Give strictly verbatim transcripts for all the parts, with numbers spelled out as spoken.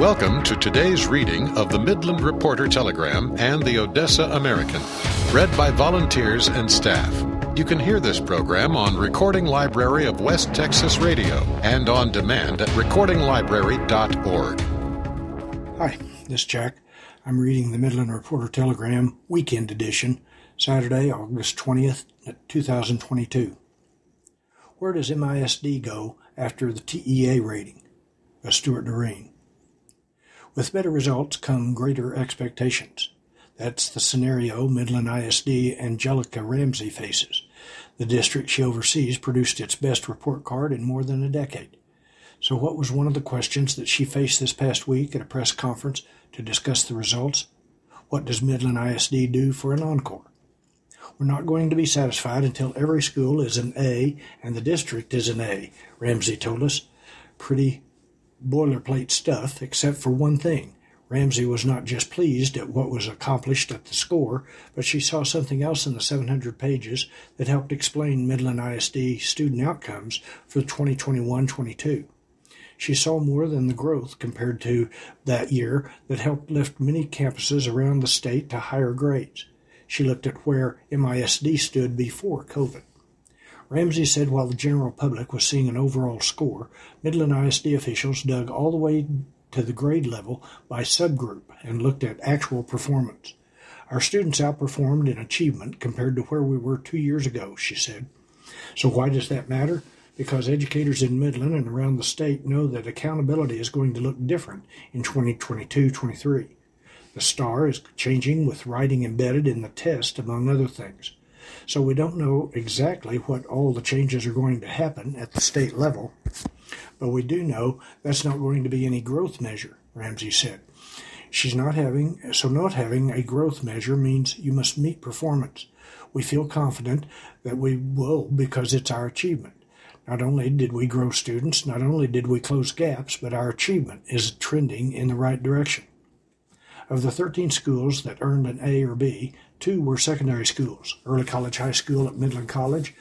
Welcome to today's reading of the Midland Reporter Telegram and the Odessa American, read by volunteers and staff. You can hear this program on Recording Library of West Texas Radio and on demand at recording library dot org. Hi, this is Jack. I'm reading the Midland Reporter Telegram Weekend Edition, Saturday, August twentieth, two thousand twenty-two. Where does M I S D go after the T E A rating? By Stuart Doreen. With better results come greater expectations. That's the scenario Midland I S D Angelica Ramsey faces. The district she oversees produced its best report card in more than a decade. So what was one of the questions that she faced this past week at a press conference to discuss the results? What does Midland I S D do for an encore? We're not going to be satisfied until every school is an A and the district is an A, Ramsey told us. Pretty boilerplate stuff, except for one thing. Ramsey was not just pleased at what was accomplished at the score, but she saw something else in the seven hundred pages that helped explain Midland I S D student outcomes for twenty twenty-one twenty-two. She saw more than the growth compared to that year that helped lift many campuses around the state to higher grades. She looked at where M I S D stood before COVID. Ramsey said while the general public was seeing an overall score, Midland I S D officials dug all the way to the grade level by subgroup and looked at actual performance. Our students outperformed in achievement compared to where we were two years ago, she said. So why does that matter? Because educators in Midland and around the state know that accountability is going to look different in twenty twenty-two twenty-three. The STAR is changing with writing embedded in the test, among other things. So we don't know exactly what all the changes are going to happen at the state level, but we do know that's not going to be any growth measure, Ramsey said. She's not having, so not having a growth measure means you must meet performance. We feel confident that we will because it's our achievement. Not only did we grow students, not only did we close gaps, but our achievement is trending in the right direction. Of the thirteen schools that earned an A or B, two were secondary schools, Early College High School at Midland College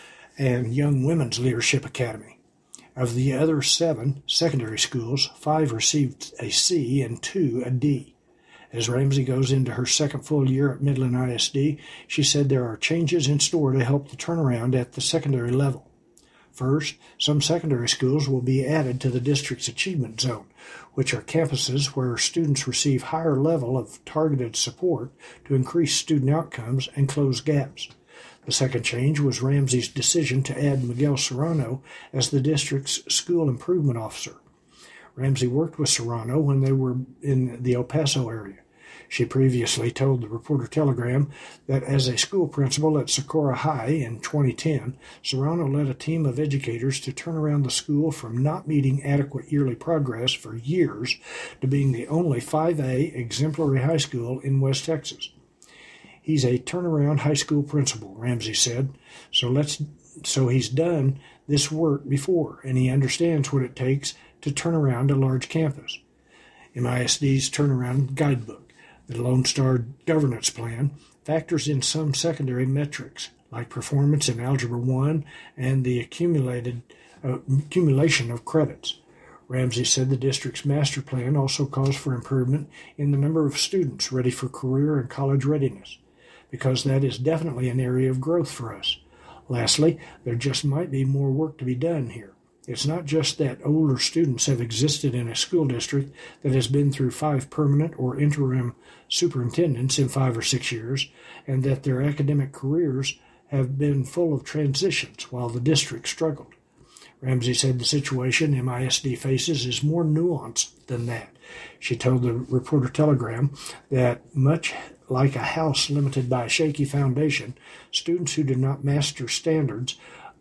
and Young Women's Leadership Academy. Of the other seven secondary schools, five received a C and two a D. As Ramsey goes into her second full year at Midland I S D, she said there are changes in store to help the turnaround at the secondary level. First, some secondary schools will be added to the district's achievement zone, which are campuses where students receive higher level of targeted support to increase student outcomes and close gaps. The second change was Ramsey's decision to add Miguel Serrano as the district's school improvement officer. Ramsey worked with Serrano when they were in the El Paso area. She previously told the Reporter Telegram that as a school principal at Socorro High in twenty ten, Serrano led a team of educators to turn around the school from not meeting adequate yearly progress for years to being the only five A exemplary high school in West Texas. He's a turnaround high school principal, Ramsey said, so let's so he's done this work before, and he understands what it takes to turn around a large campus. M I S D's Turnaround Guidebook, the Lone Star Governance Plan, factors in some secondary metrics, like performance in Algebra one and the accumulated uh, accumulation of credits. Ramsey said the district's master plan also calls for improvement in the number of students ready for career and college readiness, because that is definitely an area of growth for us. Lastly, there just might be more work to be done here. It's not just that older students have existed in a school district that has been through five permanent or interim superintendents in five or six years, and that their academic careers have been full of transitions while the district struggled. Ramsey said the situation M I S D faces is more nuanced than that. She told the Reporter Telegram that much like a house limited by a shaky foundation, students who do not master standards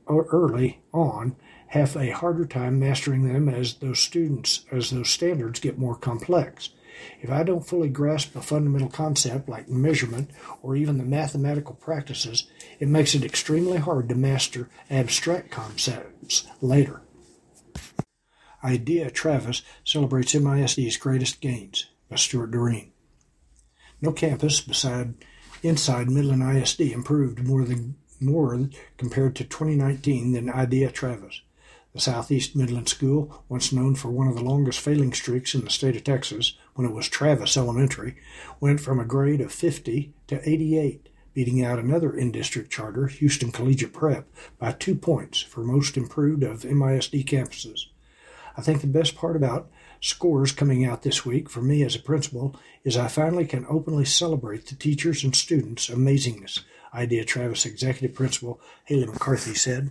early on have a harder time mastering them as those students, as those standards get more complex. If I don't fully grasp a fundamental concept like measurement or even the mathematical practices, it makes it extremely hard to master abstract concepts later. Idea Travis celebrates M I S D's greatest gains, by Stuart Doreen. No campus beside inside Midland I S D improved more than more compared to twenty nineteen than Idea Travis. The Southeast Midland School, once known for one of the longest failing streaks in the state of Texas when it was Travis Elementary, went from a grade of fifty to eighty-eight, beating out another in-district charter, Houston Collegiate Prep, by two points for most improved of M I S D campuses. I think the best part about scores coming out this week for me as a principal is I finally can openly celebrate the teachers and students' amazingness, Idea Travis Executive Principal Haley McCarthy said.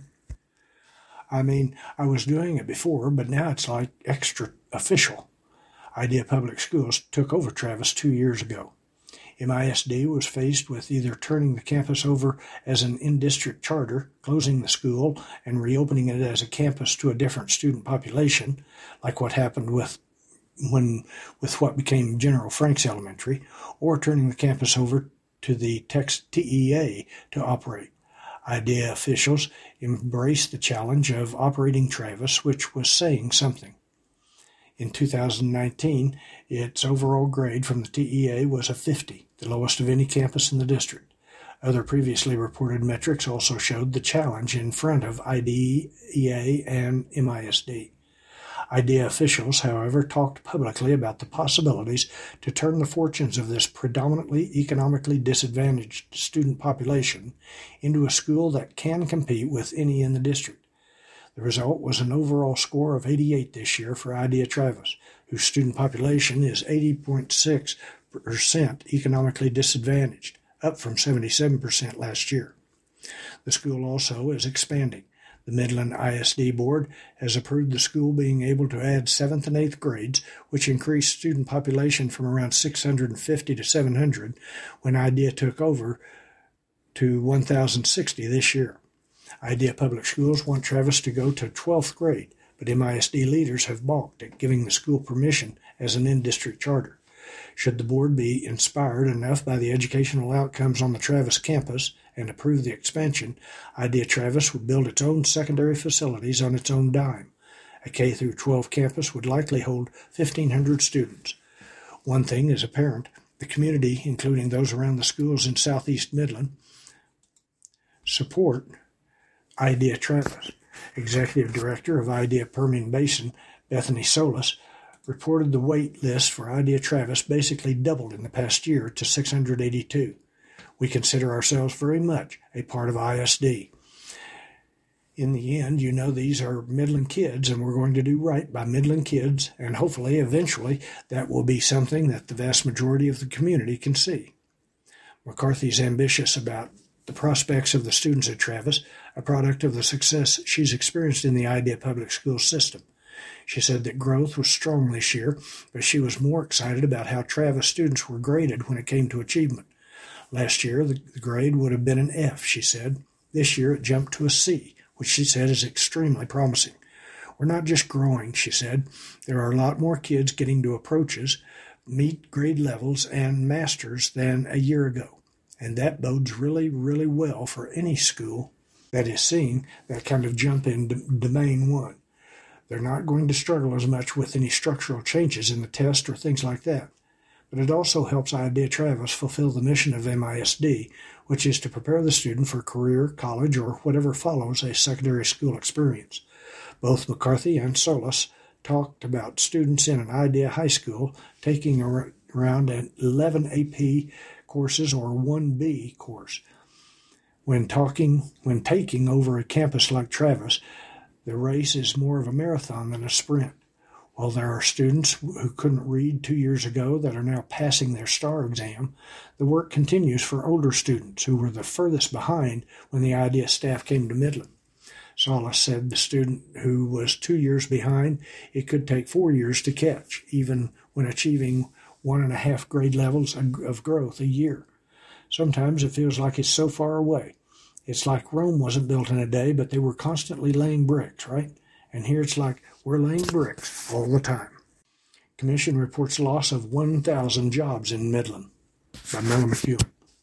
I mean, I was doing it before, but now it's like extra official. Idea Public Schools took over Travis two years ago. M I S D was faced with either turning the campus over as an in-district charter, closing the school, and reopening it as a campus to a different student population, like what happened with when with what became General Franks Elementary, or turning the campus over to the Tex T E A to operate. Idea officials embraced the challenge of operating Travis, which was saying something. In two thousand nineteen, its overall grade from the T E A was a fifty, the lowest of any campus in the district. Other previously reported metrics also showed the challenge in front of I D E A and M I S D. Idea officials, however, talked publicly about the possibilities to turn the fortunes of this predominantly economically disadvantaged student population into a school that can compete with any in the district. The result was an overall score of eighty-eight this year for Idea Travis, whose student population is eighty point six percent economically disadvantaged, up from seventy-seven percent last year. The school also is expanding. The Midland I S D Board has approved the school being able to add seventh and eighth grades, which increased student population from around six hundred fifty to seven hundred when Idea took over to one thousand sixty this year. Idea Public Schools want Travis to go to twelfth grade, but M I S D leaders have balked at giving the school permission as an in-district charter. Should the board be inspired enough by the educational outcomes on the Travis campus and approve the expansion, Idea Travis would build its own secondary facilities on its own dime. A K through twelve campus would likely hold fifteen hundred students. One thing is apparent: the community, including those around the schools in Southeast Midland, support Idea Travis. Executive Director of Idea Permian Basin, Bethany Solis, reported the wait list for Idea Travis basically doubled in the past year to six hundred eighty-two. We consider ourselves very much a part of I S D. In the end, you know, these are Midland kids, and we're going to do right by Midland kids, and hopefully, eventually, that will be something that the vast majority of the community can see. McCarthy's ambitious about the prospects of the students at Travis, a product of the success she's experienced in the Idea Public School system. She said that growth was strong this year, but she was more excited about how Travis students were graded when it came to achievement. Last year, the grade would have been an F, she said. This year, it jumped to a C, which she said is extremely promising. We're not just growing, she said. There are a lot more kids getting to approaches, meet grade levels, and masters than a year ago. And that bodes really, really well for any school that is seeing that kind of jump in d- domain one. They're not going to struggle as much with any structural changes in the test or things like that. But it also helps Idea Travis fulfill the mission of M I S D, which is to prepare the student for career, college, or whatever follows a secondary school experience. Both McCarthy and Solis talked about students in an Idea high school taking around an eleven A P courses or one B course. When talking, when taking over a campus like Travis, the race is more of a marathon than a sprint. While there are students who couldn't read two years ago that are now passing their STAR exam, the work continues for older students who were the furthest behind when the Idea staff came to Midland. Solis said the student who was two years behind, it could take four years to catch, even when achieving one and a half grade levels of growth a year. Sometimes it feels like it's so far away. It's like Rome wasn't built in a day, but they were constantly laying bricks, right? And here it's like we're laying bricks all the time. Commission reports loss of one thousand jobs in Midland by Mella McEwen.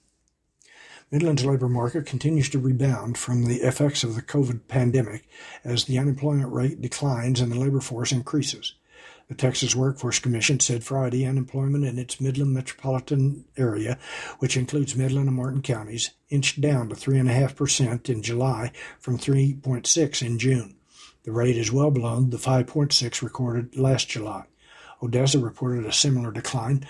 Midland's labor market continues to rebound from the effects of the COVID pandemic as the unemployment rate declines and the labor force increases. The Texas Workforce Commission said Friday unemployment in its Midland metropolitan area, which includes Midland and Martin counties, inched down to three point five percent in July from three point six in June. The rate is well below the five point six recorded last July. Odessa reported a similar decline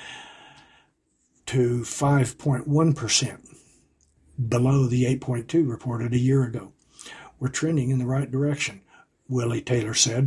to five point one percent, below the eight point two reported a year ago. We're trending in the right direction, Willie Taylor said.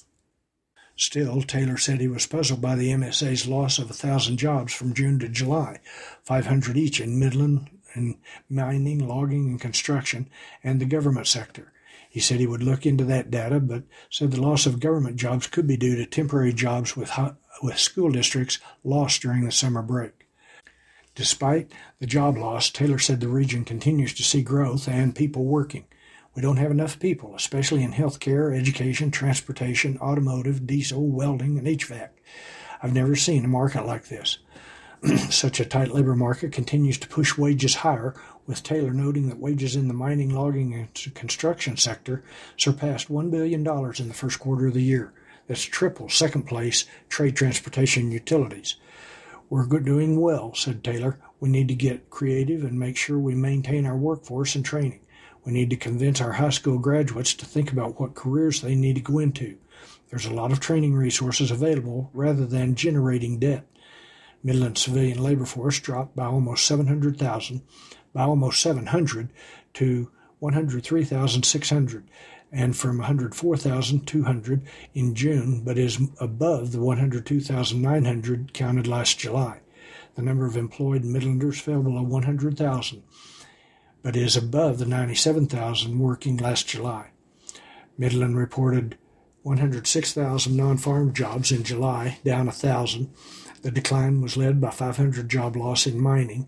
Still, Taylor said he was puzzled by the M S A's loss of one thousand jobs from June to July, five hundred each in Midland and mining, logging, and construction, and the government sector. He said he would look into that data, but said the loss of government jobs could be due to temporary jobs with, with school districts lost during the summer break. Despite the job loss, Taylor said the region continues to see growth and people working. We don't have enough people, especially in healthcare, education, transportation, automotive, diesel, welding, and H V A C. I've never seen a market like this. Such a tight labor market continues to push wages higher, with Taylor noting that wages in the mining, logging, and construction sector surpassed one billion dollars in the first quarter of the year. That's triple second place trade, transportation, and utilities. We're doing well, said Taylor. We need to get creative and make sure we maintain our workforce and training. We need to convince our high school graduates to think about what careers they need to go into. There's a lot of training resources available rather than generating debt. Midland civilian labor force dropped by almost seven hundred thousand, by almost seven hundred to one hundred three thousand six hundred, and from one hundred four thousand two hundred in June, but is above the one hundred two thousand nine hundred counted last July. The number of employed Midlanders fell below one hundred thousand, but is above the ninety-seven thousand working last July. Midland reported one hundred six thousand non-farm jobs in July, down one thousand. The decline was led by five hundred job loss in mining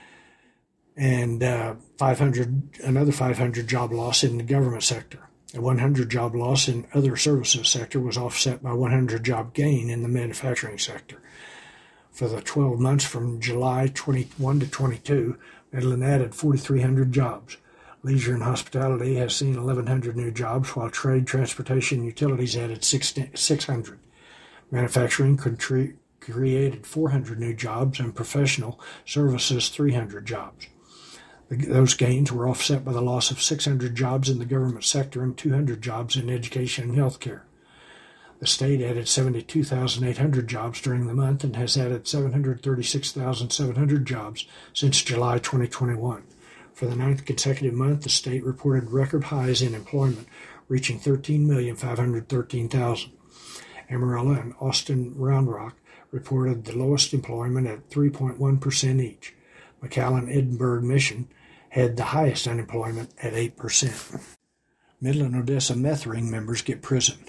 and uh, five hundred another five hundred job loss in the government sector. A one hundred job loss in other services sector was offset by one hundred job gain in the manufacturing sector. For the twelve months from July twenty-one to twenty-two, Midland added four thousand three hundred jobs. Leisure and hospitality has seen eleven hundred new jobs, while trade, transportation, and utilities added six hundred. Manufacturing contri- created four hundred new jobs, and professional services three hundred jobs. Those gains were offset by the loss of six hundred jobs in the government sector and two hundred jobs in education and healthcare. The state added seventy-two thousand eight hundred jobs during the month and has added seven hundred thirty-six thousand seven hundred jobs since July twenty twenty-one. For the ninth consecutive month, the state reported record highs in employment, reaching thirteen million five hundred thirteen thousand. Amarillo and Austin Round Rock reported the lowest employment at three point one percent each. McAllen Edinburgh Mission had the highest unemployment at eight percent. Midland Odessa meth ring members get prisoned.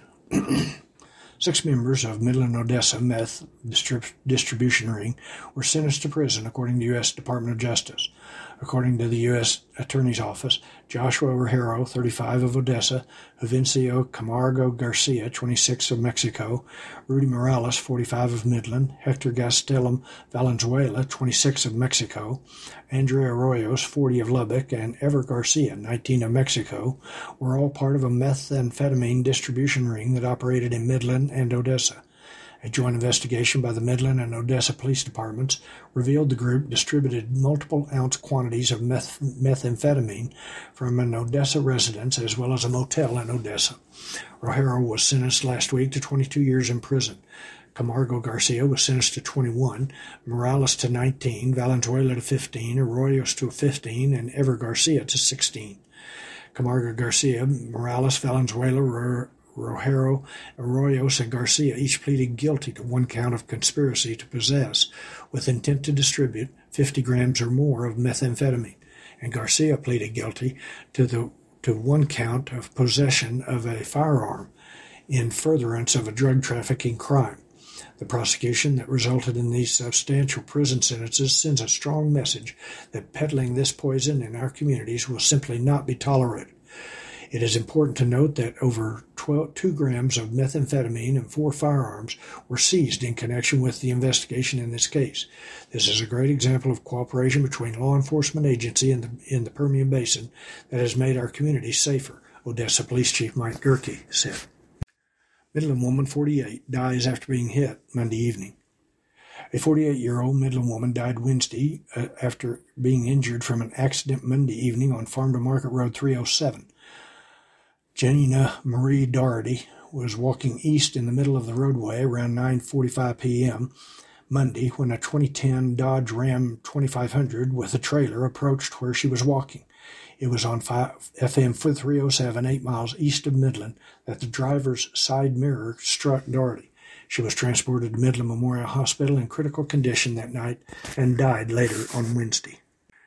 Six members of Midland Odessa meth distrib- distribution ring were sentenced to prison, according to U S Department of Justice. According to the U S Attorney's Office, Joshua Rojero, thirty-five, of Odessa, Juvencio Camargo Garcia, twenty-six, of Mexico, Rudy Morales, forty-five, of Midland, Hector Gastelum Valenzuela, twenty-six, of Mexico, Andrea Arroyos, forty, of Lubbock, and Ever Garcia, nineteen, of Mexico, were all part of a methamphetamine distribution ring that operated in Midland and Odessa. A joint investigation by the Midland and Odessa police departments revealed the group distributed multiple ounce quantities of meth- methamphetamine from an Odessa residence as well as a motel in Odessa. Rojero was sentenced last week to twenty-two years in prison. Camargo Garcia was sentenced to twenty-one, Morales to nineteen, Valenzuela to fifteen, Arroyos to fifteen, and Ever Garcia to sixteen. Camargo Garcia, Morales, Valenzuela, R- Rojero, Arroyos, and Garcia each pleaded guilty to one count of conspiracy to possess, with intent to distribute, fifty grams or more of methamphetamine, and Garcia pleaded guilty to the to one count of possession of a firearm in furtherance of a drug trafficking crime. The prosecution that resulted in these substantial prison sentences sends a strong message that peddling this poison in our communities will simply not be tolerated. It is important to note that over twelve, two grams of methamphetamine and four firearms were seized in connection with the investigation in this case. This is a great example of cooperation between law enforcement agency in the, in the Permian Basin that has made our communities safer, Odessa Police Chief Mike Gerke said. Midland woman, forty-eight, dies after being hit Monday evening. A forty-eight-year-old Midland woman died Wednesday uh, after being injured from an accident Monday evening on Farm to Market Road three oh seven. Janina Marie Doherty was walking east in the middle of the roadway around nine forty-five p.m. Monday when a twenty ten Dodge Ram twenty-five hundred with a trailer approached where she was walking. It was on F M three oh seven, eight miles east of Midland, that the driver's side mirror struck Doherty. She was transported to Midland Memorial Hospital in critical condition that night and died later on Wednesday.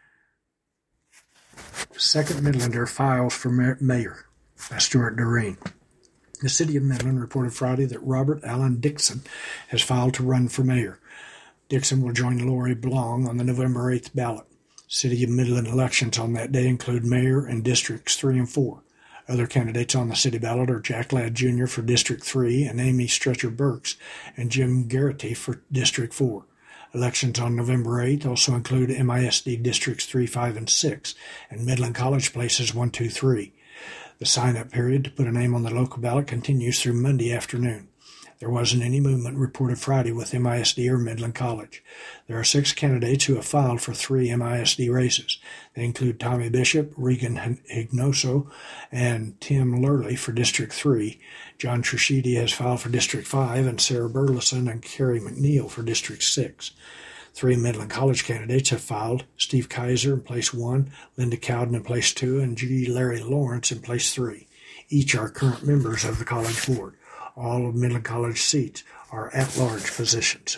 Second Midlander files for mayor by Stuart Doreen. The city of Midland reported Friday that Robert Allen Dixon has filed to run for mayor. Dixon will join Lori Blong on the November eighth ballot. City of Midland elections on that day include mayor and districts three and four. Other candidates on the city ballot are Jack Ladd Junior for District three and Amy Stretcher Burks and Jim Garrity for District four. Elections on November eighth also include M I S D Districts three, five, and six and Midland College Places one, two, three. The sign-up period to put a name on the local ballot continues through Monday afternoon. There wasn't any movement reported Friday with M I S D or Midland College. There are six candidates who have filed for three M I S D races. They include Tommy Bishop, Regan Hignoso, and Tim Lurley for District three. John Trishidi has filed for District five, and Sarah Burleson and Kerry McNeil for District six. Three Midland College candidates have filed: Steve Kaiser in Place one, Linda Cowden in Place two, and G. Larry Lawrence in Place three. Each are current members of the College Board. All of Midland College seats are at-large positions.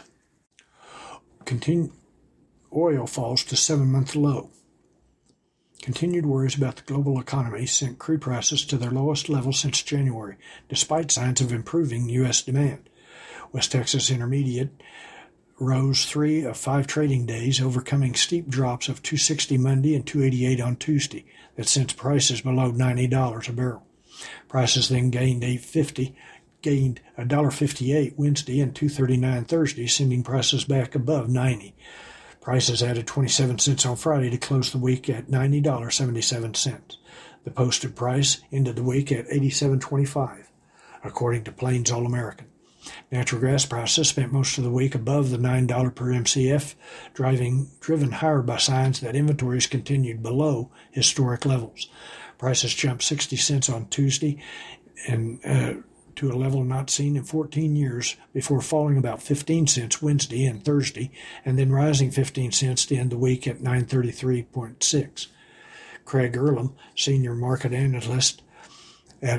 Continue, oil falls to seven-month low. Continued worries about the global economy sent crude prices to their lowest level since January, despite signs of improving U S demand. West Texas Intermediate rose three of five trading days, overcoming steep drops of two sixty Monday and two eighty-eight on Tuesday that sent prices below ninety dollars a barrel. Prices then gained eight fifty. gained one dollar fifty-eight Wednesday and two thirty-nine Thursday, sending prices back above ninety. Prices added twenty-seven cents on Friday to close the week at ninety dollars and seventy-seven cents. The posted price ended the week at eighty-seven twenty-five, according to Plains All American. Natural gas prices spent most of the week above the nine dollars per M C F, driving driven higher by signs that inventories continued below historic levels. Prices jumped sixty cents on Tuesday and uh, to a level not seen in fourteen years, before falling about fifteen cents Wednesday and Thursday, and then rising fifteen cents to end the week at nine thirty-three point six. Craig Earlham, senior market analyst at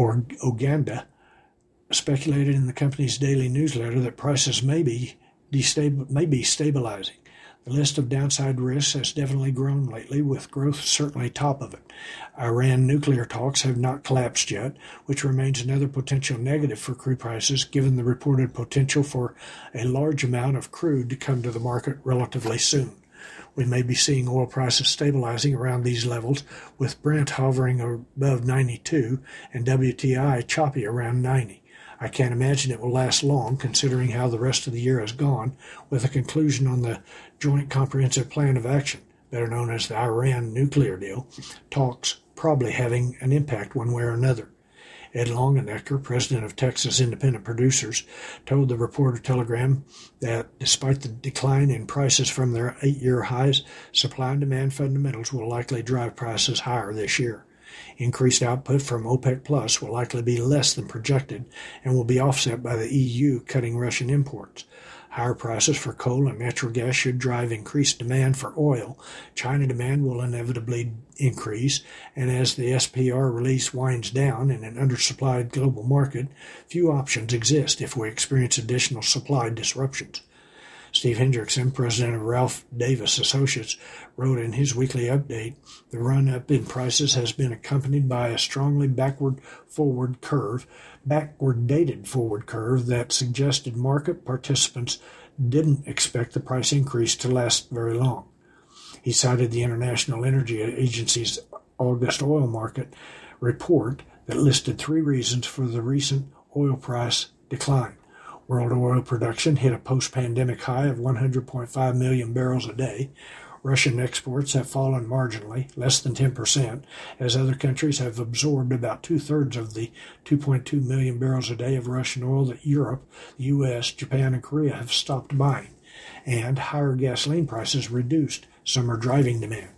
Oganda, speculated in the company's daily newsletter that prices may be, destabil- may be stabilizing. The list of downside risks has definitely grown lately, with growth certainly top of it. Iran nuclear talks have not collapsed yet, which remains another potential negative for crude prices, given the reported potential for a large amount of crude to come to the market relatively soon. We may be seeing oil prices stabilizing around these levels, with Brent hovering above ninety-two and W T I choppy around ninety. I can't imagine it will last long, considering how the rest of the year has gone, with a conclusion on the Joint Comprehensive Plan of Action, better known as the Iran nuclear deal, talks probably having an impact one way or another. Ed Longenecker, president of Texas Independent Producers, told the Reporter-Telegram that despite the decline in prices from their eight-year highs, supply and demand fundamentals will likely drive prices higher this year. Increased output from OPEC Plus will likely be less than projected and will be offset by the E U cutting Russian imports. Higher prices for coal and natural gas should drive increased demand for oil. China demand will inevitably increase, and as the S P R release winds down in an undersupplied global market, few options exist if we experience additional supply disruptions. Steve Hendrickson, president of Ralph Davis Associates, wrote in his weekly update, the run-up in prices has been accompanied by a strongly backward-forward curve, backward-dated forward curve that suggested market participants didn't expect the price increase to last very long. He cited the International Energy Agency's August oil market report that listed three reasons for the recent oil price decline. World oil production hit a post-pandemic high of one hundred point five million barrels a day. Russian exports have fallen marginally, less than ten percent, as other countries have absorbed about two-thirds of the two point two million barrels a day of Russian oil that Europe, the U S, Japan, and Korea have stopped buying. And higher gasoline prices reduced summer driving demand.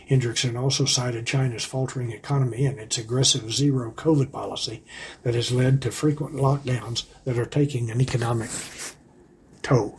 Hendrickson also cited China's faltering economy and its aggressive zero-COVID policy that has led to frequent lockdowns that are taking an economic toll.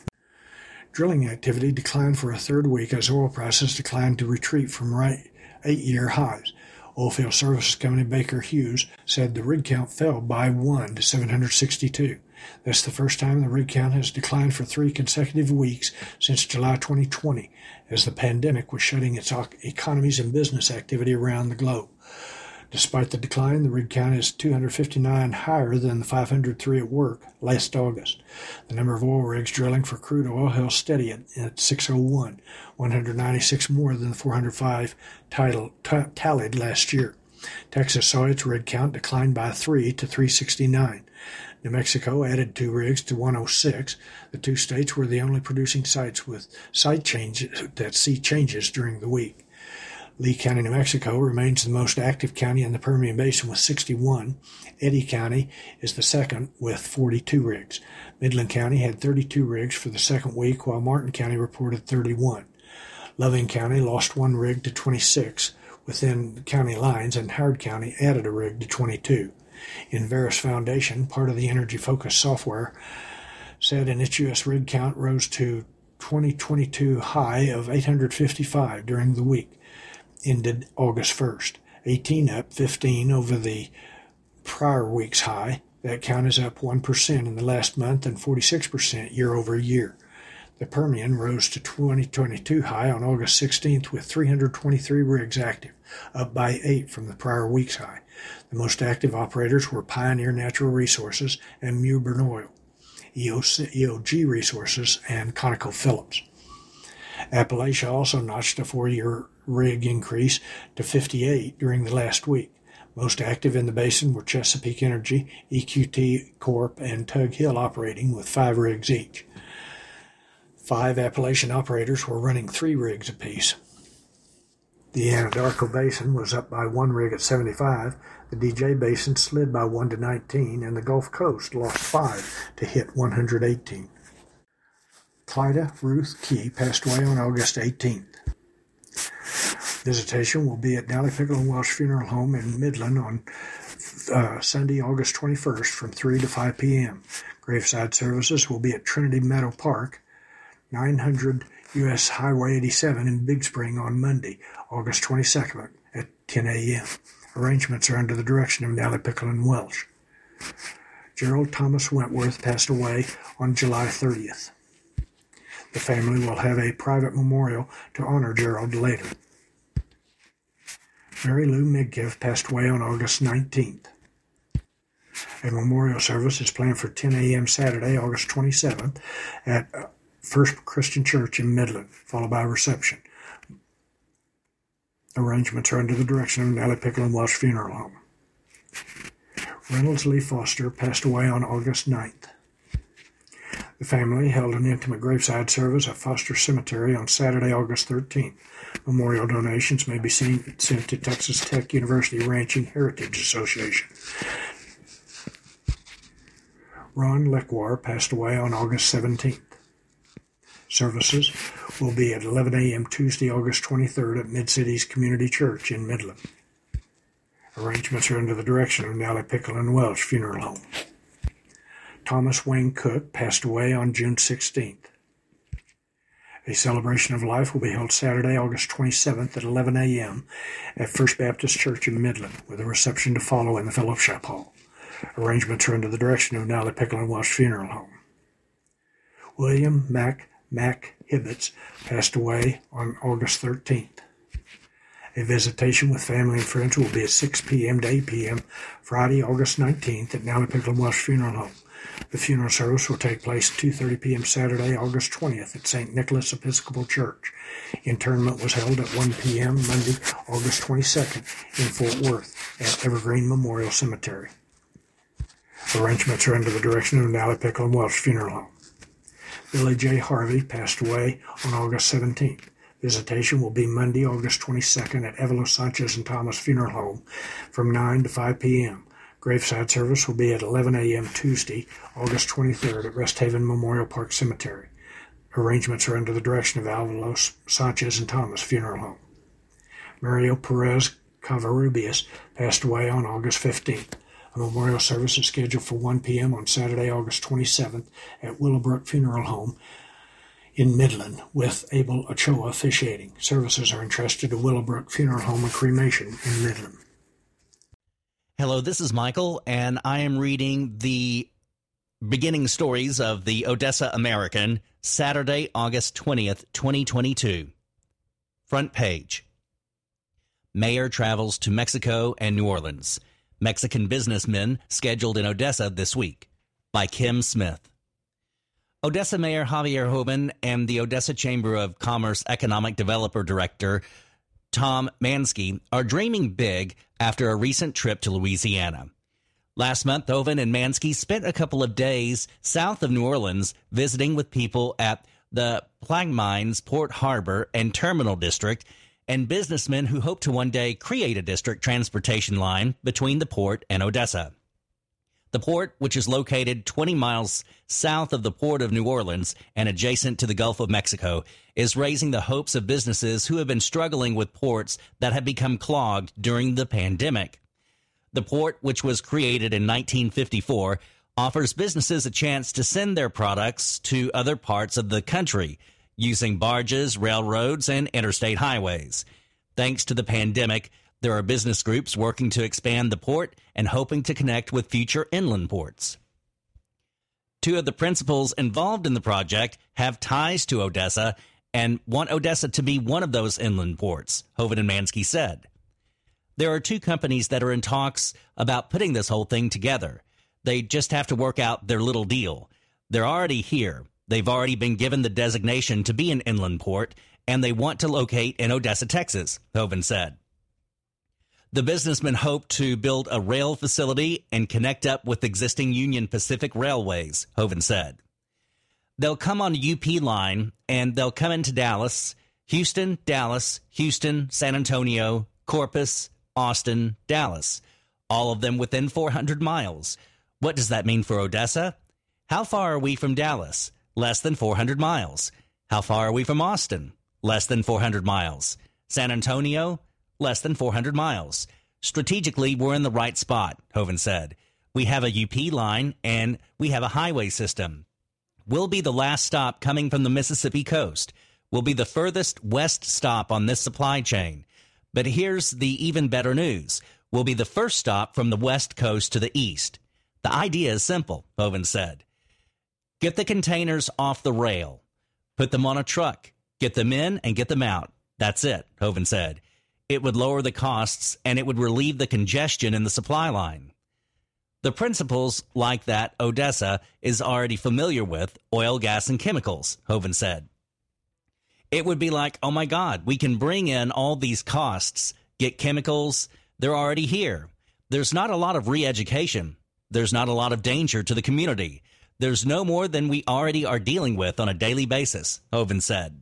Drilling activity declined for a third week as oil prices declined to retreat from right eight-year highs. Oilfield Services Company Baker Hughes said the rig count fell by one to seven hundred sixty-two. That's the first time the rig count has declined for three consecutive weeks since July twenty twenty, as the pandemic was shutting its economies and business activity around the globe. Despite the decline, the rig count is two hundred fifty-nine higher than the five hundred three at work last August. The number of oil rigs drilling for crude oil held steady at, at six oh one, one hundred ninety-six more than the four hundred five title, t- tallied last year. Texas saw its rig count decline by three to three sixty-nine. New Mexico added two rigs to one oh six. The two states were the only producing sites with site changes that see changes during the week. Lee County, New Mexico remains the most active county in the Permian Basin with sixty-one. Eddy County is the second with forty-two rigs. Midland County had thirty-two rigs for the second week, while Martin County reported thirty-one. Loving County lost one rig to twenty-six within county lines, and Howard County added a rig to twenty-two. Enverus Foundation, part of the Energy Focus software, said in its U S rig count rose to twenty twenty-two high of eight hundred fifty-five during the week. Ended August first, eighteen up, fifteen over the prior week's high. That count is up one percent in the last month and forty-six percent year over year. The Permian rose to twenty twenty-two high on August sixteenth with three hundred twenty-three rigs active, up by eight from the prior week's high. The most active operators were Pioneer Natural Resources and Mewbourne Oil, E O G Resources, and ConocoPhillips. Appalachia also notched a four-year rig increase to fifty-eight during the last week. Most active in the basin were Chesapeake Energy, E Q T Corp, and Tug Hill operating with five rigs each. Five Appalachian operators were running three rigs apiece. The Anadarko Basin was up by one rig at seventy-five, the D J Basin slid by one to nineteen, and the Gulf Coast lost five to hit one hundred eighteen. Clyda Ruth Key passed away on August eighteenth. Visitation will be at Nally Pickle and Welsh Funeral Home in Midland on uh, Sunday, August twenty-first from three to five p.m. Graveside services will be at Trinity Meadow Park, nine hundred U S Highway eighty-seven in Big Spring on Monday, August twenty-second at ten a.m. Arrangements are under the direction of Nally Pickle and Welsh. Gerald Thomas Wentworth passed away on July thirtieth. The family will have a private memorial to honor Gerald later. Mary Lou Midkiff passed away on August nineteenth. A memorial service is planned for ten a.m. Saturday, August twenty-seventh at First Christian Church in Midland, followed by a reception. Arrangements are under the direction of Nally Pickle and Welsh Funeral Home. Reynolds Lee Foster passed away on August ninth. The family held an intimate graveside service at Foster Cemetery on Saturday, August thirteenth. Memorial donations may be sent to Texas Tech University Ranching Heritage Association. Ron Leckwar passed away on August seventeenth. Services will be at eleven a.m. Tuesday, August twenty-third at Mid-Cities Community Church in Midland. Arrangements are under the direction of Nally Pickle and Welsh Funeral Home. Thomas Wayne Cook passed away on June sixteenth. A celebration of life will be held Saturday, August twenty-seventh at eleven a.m. at First Baptist Church in Midland, with a reception to follow in the Fellowship Hall. Arrangements are under the direction of Nally Pickle and Welsh Funeral Home. William Mac Mac Hibbets passed away on August thirteenth. A visitation with family and friends will be at six p.m. to eight p.m. Friday, August nineteenth at Nally Pickle and Welsh Funeral Home. The funeral service will take place at two thirty p.m. Saturday, August twentieth at Saint Nicholas Episcopal Church. Interment was held at one p.m. Monday, August twenty-second in Fort Worth at Evergreen Memorial Cemetery. Arrangements are under the direction of Nally Pickle and Welsh Funeral Home. Billy J. Harvey passed away on August seventeenth. Visitation will be Monday, August twenty-second at Evelo Sanchez and Thomas Funeral Home from nine to five p.m. Graveside service will be at eleven a.m. Tuesday, August twenty-third at Rest Haven Memorial Park Cemetery. Arrangements are under the direction of Evelo Sanchez and Thomas Funeral Home. Mario Perez Covarrubias passed away on August fifteenth. A memorial service is scheduled for one p.m. on Saturday, August twenty-seventh at Willowbrook Funeral Home in Midland, with Abel Ochoa officiating. Services are entrusted to Willowbrook Funeral Home and Cremation in Midland. Hello, this is Michael, and I am reading the beginning stories of the Odessa American, Saturday, August twentieth, twenty twenty-two. Front page. Mayor travels to Mexico and New Orleans. Mexican businessmen scheduled in Odessa this week. By Kim Smith. Odessa Mayor Javier Hoban and the Odessa Chamber of Commerce Economic Developer Director Tom Mansky are dreaming big after a recent trip to Louisiana. Last month, Hoban and Mansky spent a couple of days south of New Orleans visiting with people at the Plaquemines Port Harbor and Terminal District and businessmen who hope to one day create a district transportation line between the port and Odessa. The port, which is located twenty miles south of the port of New Orleans and adjacent to the Gulf of Mexico, is raising the hopes of businesses who have been struggling with ports that have become clogged during the pandemic. The port, which was created in nineteen fifty-four, offers businesses a chance to send their products to other parts of the country using barges, railroads, and interstate highways. Thanks to the pandemic, there are business groups working to expand the port and hoping to connect with future inland ports. Two of the principals involved in the project have ties to Odessa and want Odessa to be one of those inland ports, Hoban and Mansky said. There are two companies that are in talks about putting this whole thing together. They just have to work out their little deal. They're already here. They've already been given the designation to be an inland port, and they want to locate in Odessa, Texas, Hoban said. The businessmen hope to build a rail facility and connect up with existing Union Pacific railways, Hoban said. They'll come on a U P line, and they'll come into Dallas, Houston, Dallas, Houston, San Antonio, Corpus, Austin, Dallas, all of them within four hundred miles. What does that mean for Odessa? How far are we from Dallas? Less than four hundred miles. How far are we from Austin? Less than four hundred miles. San Antonio? Less than four hundred miles. Strategically, we're in the right spot, Hoban said. We have a U P line, and we have a highway system. We'll be the last stop coming from the Mississippi coast. We'll be the furthest west stop on this supply chain. But here's the even better news. We'll be the first stop from the west coast to the east. The idea is simple, Hoban said. Get the containers off the rail. Put them on a truck. Get them in and get them out. That's it, Hoban said. It would lower the costs, and it would relieve the congestion in the supply line. The principals like that Odessa is already familiar with, oil, gas, and chemicals, Hoban said. It would be like, oh my God, we can bring in all these costs, get chemicals, they're already here. There's not a lot of re-education. There's not a lot of danger to the community. There's no more than we already are dealing with on a daily basis, Hoban said.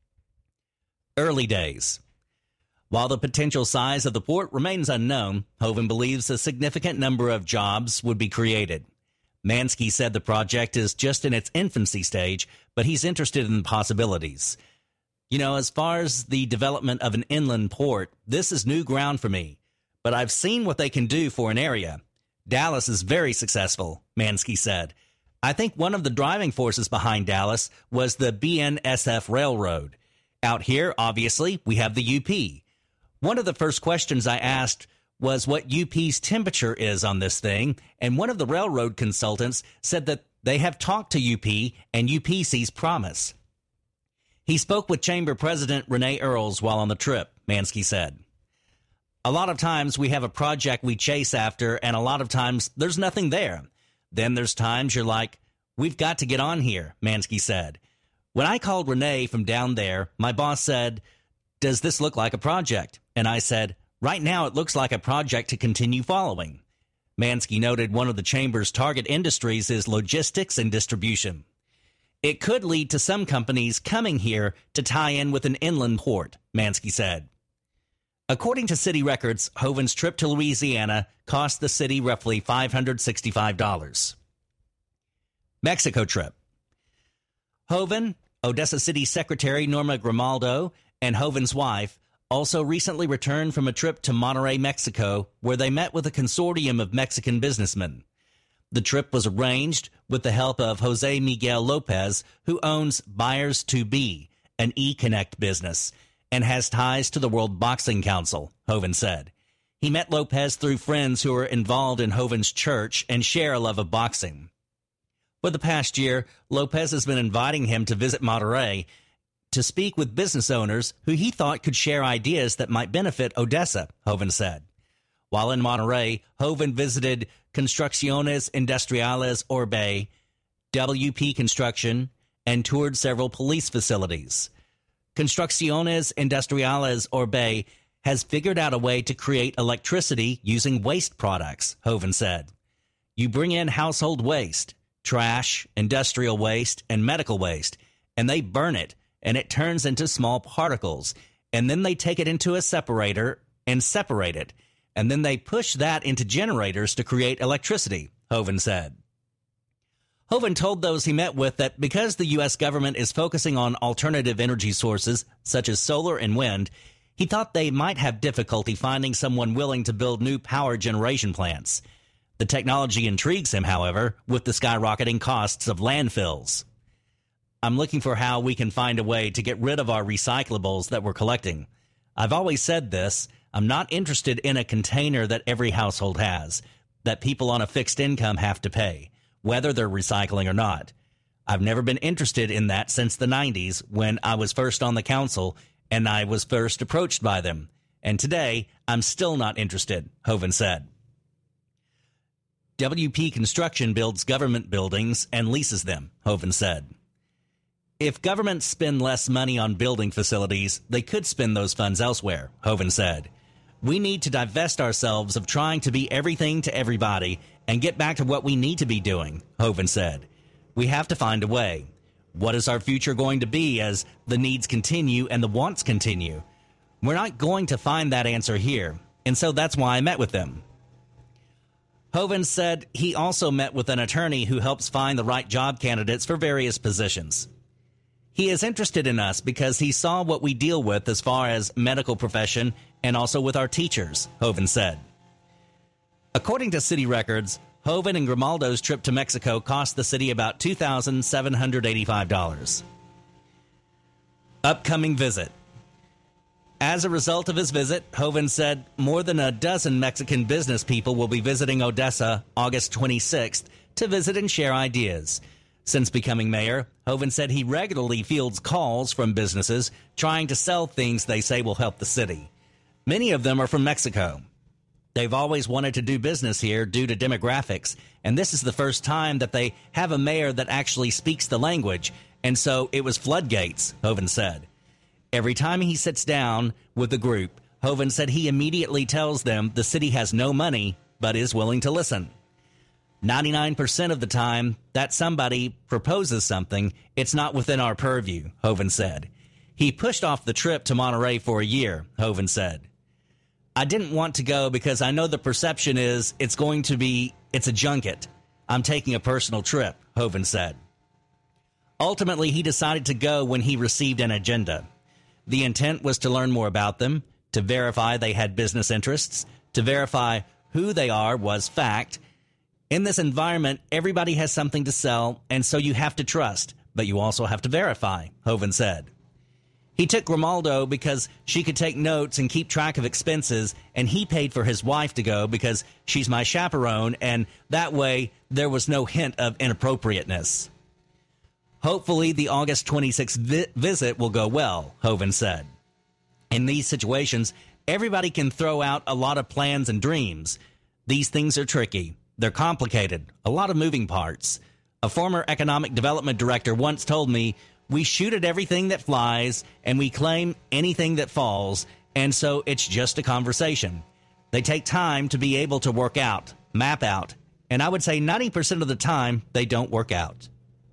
Early days. While the potential size of the port remains unknown, Hoban believes a significant number of jobs would be created. Mansky said the project is just in its infancy stage, but he's interested in the possibilities. You know, as far as the development of an inland port, this is new ground for me, but I've seen what they can do for an area. Dallas is very successful, Mansky said. I think one of the driving forces behind Dallas was the B N S F Railroad. Out here, obviously, we have the U P. One of the first questions I asked was what U P's temperature is on this thing, and one of the railroad consultants said that they have talked to U P, and U P sees promise. He spoke with Chamber President Renee Earls while on the trip, Mansky said. A lot of times we have a project we chase after, and a lot of times there's nothing there. Then there's times you're like, we've got to get on here, Mansky said. When I called Renee from down there, my boss said, does this look like a project? And I said, right now it looks like a project to continue following. Mansky noted one of the chamber's target industries is logistics and distribution. It could lead to some companies coming here to tie in with an inland port, Mansky said. According to city records, Hoban's trip to Louisiana cost the city roughly five hundred sixty-five dollars. Mexico trip. Hoban, Odessa City Secretary Norma Grimaldo, and Hoban's wife also recently returned from a trip to Monterrey, Mexico, where they met with a consortium of Mexican businessmen. The trip was arranged with the help of Jose Miguel Lopez, who owns Buyers to Be, an e-Connect business, and has ties to the World Boxing Council, Hovind said. He met Lopez through friends who are involved in Hovind's church and share a love of boxing. For the past year, Lopez has been inviting him to visit Monterrey to speak with business owners who he thought could share ideas that might benefit Odessa, Hovind said. While in Monterrey, Hovind visited Construcciones Industriales Orbe, W P Construction, and toured several police facilities. Construcciones Industriales Orbe has figured out a way to create electricity using waste products, Hovind said. You bring in household waste, trash, industrial waste, and medical waste, and they burn it, and it turns into small particles, and then they take it into a separator and separate it, and then they push that into generators to create electricity, Hovind said. Hovind told those he met with that because the U S government is focusing on alternative energy sources, such as solar and wind, he thought they might have difficulty finding someone willing to build new power generation plants. The technology intrigues him, however, with the skyrocketing costs of landfills. I'm looking for how we can find a way to get rid of our recyclables that we're collecting. I've always said this. I'm not interested in a container that every household has, that people on a fixed income have to pay, whether they're recycling or not. I've never been interested in that since the nineties when I was first on the council and I was first approached by them. And today, I'm still not interested, Hovind said. W P Construction builds government buildings and leases them, Hovind said. If governments spend less money on building facilities, they could spend those funds elsewhere, Hovind said. We need to divest ourselves of trying to be everything to everybody and get back to what we need to be doing, Hovind said. We have to find a way. What is our future going to be as the needs continue and the wants continue? We're not going to find that answer here, and so that's why I met with them. Hovind said he also met with an attorney who helps find the right job candidates for various positions. He is interested in us because he saw what we deal with as far as medical profession and also with our teachers, Hovind said. According to city records, Hovind and Grimaldo's trip to Mexico cost the city about two thousand seven hundred eighty-five dollars. Upcoming visit. As a result of his visit, Hovind said more than a dozen Mexican business people will be visiting Odessa August twenty-sixth to visit and share ideas. Since becoming mayor, Hovind said he regularly fields calls from businesses trying to sell things they say will help the city. Many of them are from Mexico. They've always wanted to do business here due to demographics, and this is the first time that they have a mayor that actually speaks the language, and so it was floodgates, Hovind said. Every time he sits down with the group, Hovind said he immediately tells them the city has no money, but is willing to listen. ninety-nine percent of the time that somebody proposes something, it's not within our purview, Hovind said. He pushed off the trip to Monterrey for a year, Hovind said. I didn't want to go because I know the perception is it's going to be, it's a junket. I'm taking a personal trip, Hovind said. Ultimately, he decided to go when he received an agenda. The intent was to learn more about them, to verify they had business interests, to verify who they are was fact. In this environment, everybody has something to sell, and so you have to trust, but you also have to verify, Hovind said. He took Grimaldo because she could take notes and keep track of expenses, and he paid for his wife to go because she's my chaperone, and that way there was no hint of inappropriateness. Hopefully the August twenty-sixth vi- visit will go well, Hovind said. In these situations, everybody can throw out a lot of plans and dreams. These things are tricky. They're complicated, a lot of moving parts. A former economic development director once told me, we shoot at everything that flies, and we claim anything that falls, and so it's just a conversation. They take time to be able to work out, map out, and I would say ninety percent of the time, they don't work out.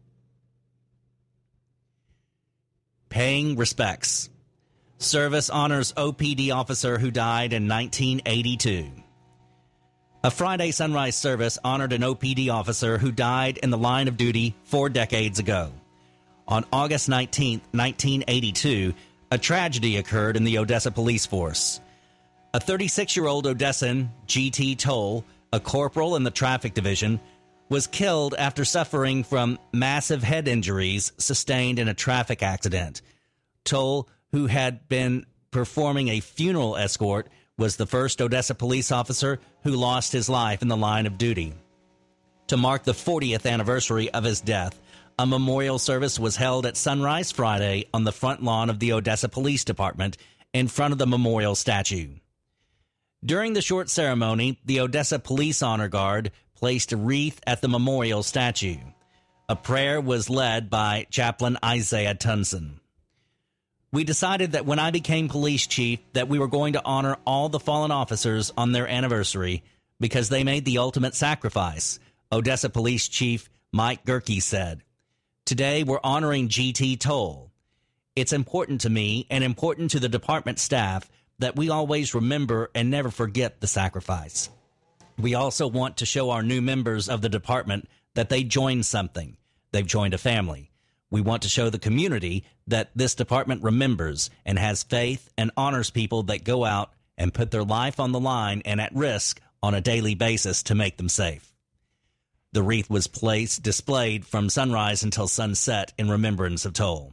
Paying respects. Service honors O P D officer who died in nineteen eighty-two. A Friday sunrise service honored an O P D officer who died in the line of duty four decades ago. On August nineteenth, nineteen eighty-two, A tragedy occurred in the Odessa police force. A thirty-six-year-old Odessan, G T Toll, a corporal in the traffic division, was killed after suffering from massive head injuries sustained in a traffic accident. Toll, who had been performing a funeral escort, was the first Odessa police officer who lost his life in the line of duty. To mark the fortieth anniversary of his death, a memorial service was held at sunrise Friday on the front lawn of the Odessa Police Department in front of the memorial statue. During the short ceremony, the Odessa Police Honor Guard placed a wreath at the memorial statue. A prayer was led by Chaplain Isaiah Tunson. We decided that when I became police chief that we were going to honor all the fallen officers on their anniversary because they made the ultimate sacrifice, Odessa Police Chief Mike Gerke said. Today we're honoring G T Toll. It's important to me and important to the department staff that we always remember and never forget the sacrifice. We also want to show our new members of the department that they joined something. They've joined a family. We want to show the community that this department remembers and has faith and honors people that go out and put their life on the line and at risk on a daily basis to make them safe. The wreath was placed, displayed from sunrise until sunset in remembrance of Toll.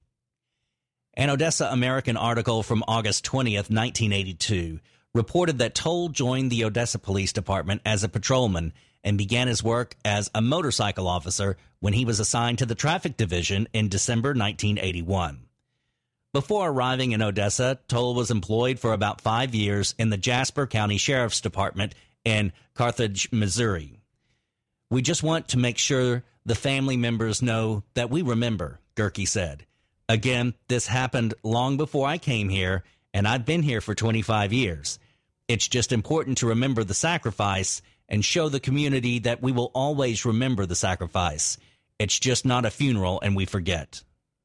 An Odessa American article from August twentieth, nineteen eighty-two, reported that Toll joined the Odessa Police Department as a patrolman and began his work as a motorcycle officer when he was assigned to the traffic division in December nineteen eighty-one. Before arriving in Odessa, Toll was employed for about five years in the Jasper County Sheriff's Department in Carthage, Missouri. We just want to make sure the family members know that we remember, Gerke said. Again, this happened long before I came here, and I've been here for twenty-five years. It's just important to remember the sacrifice and show the community that we will always remember the sacrifice. It's just not a funeral and we forget.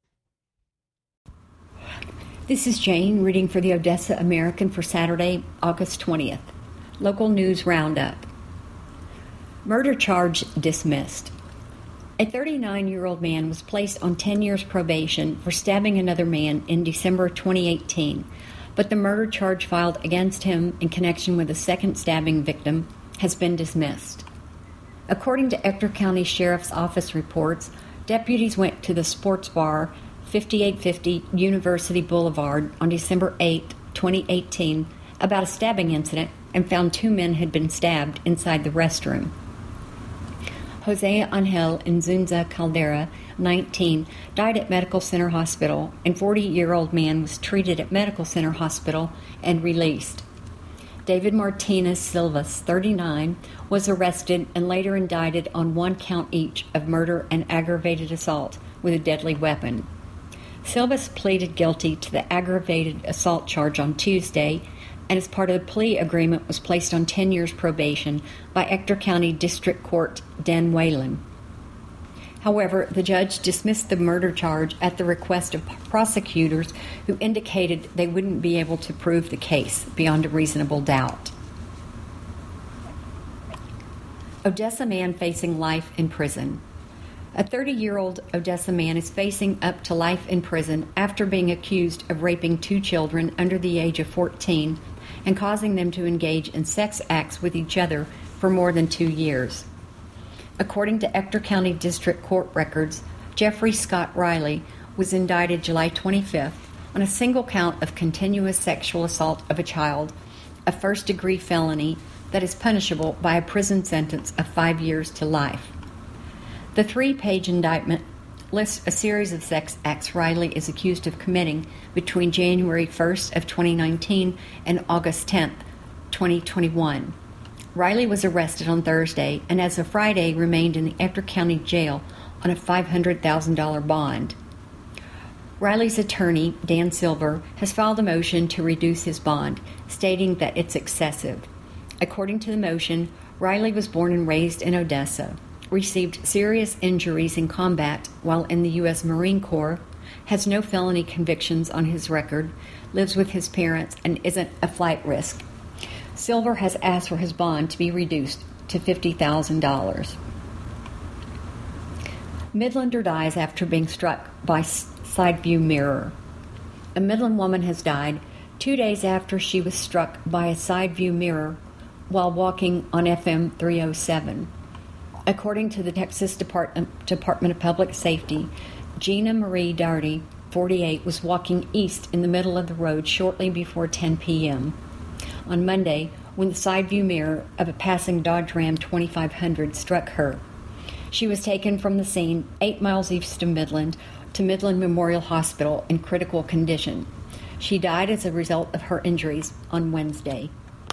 This is Jane reading for the Odessa American for Saturday, August twentieth. Local News Roundup. Murder charge dismissed. A thirty-nine-year-old man was placed on ten years probation for stabbing another man in December twenty eighteen, but the murder charge filed against him in connection with a second stabbing victim has been dismissed. According to Ector County Sheriff's Office reports, deputies went to the sports bar fifty-eight fifty University Boulevard on December eighth, twenty eighteen, about a stabbing incident and found two men had been stabbed inside the restroom. Jose Angel Inzunza Caldera, nineteen, died at Medical Center Hospital, and forty-year-old man was treated at Medical Center Hospital and released. David Martinez Silvas, thirty-nine, was arrested and later indicted on one count each of murder and aggravated assault with a deadly weapon. Silvas pleaded guilty to the aggravated assault charge on Tuesday, and as part of the plea agreement was placed on ten years probation by Ector County District Court Dan Whalen. However, the judge dismissed the murder charge at the request of prosecutors who indicated they wouldn't be able to prove the case beyond a reasonable doubt. Odessa man facing life in prison. A thirty-year-old Odessa man is facing up to life in prison after being accused of raping two children under the age of fourteen and causing them to engage in sex acts with each other for more than two years. According to Ector County District Court records, Jeffrey Scott Riley was indicted July twenty-fifth on a single count of continuous sexual assault of a child, a first-degree felony that is punishable by a prison sentence of five years to life. The three-page indictment lists a series of sex acts Riley is accused of committing between January first of twenty nineteen and August tenth, twenty twenty-one. Riley was arrested on Thursday and as of Friday remained in the Ector County Jail on a five hundred thousand dollars bond. Riley's attorney, Dan Silver, has filed a motion to reduce his bond, stating that it's excessive. According to the motion, Riley was born and raised in Odessa, received serious injuries in combat while in the U S Marine Corps, has no felony convictions on his record, lives with his parents, and isn't a flight risk. Silver has asked for his bond to be reduced to fifty thousand dollars. Midlander dies after being struck by side view mirror. A Midland woman has died two days after she was struck by a side view mirror while walking on F M three oh seven. According to the Texas Department, Department of Public Safety, Gina Marie Darty, forty-eight, was walking east in the middle of the road shortly before ten p.m. on Monday when the side view mirror of a passing Dodge Ram twenty-five hundred struck her. She was taken from the scene eight miles east of Midland to Midland Memorial Hospital in critical condition. She died as a result of her injuries on Wednesday.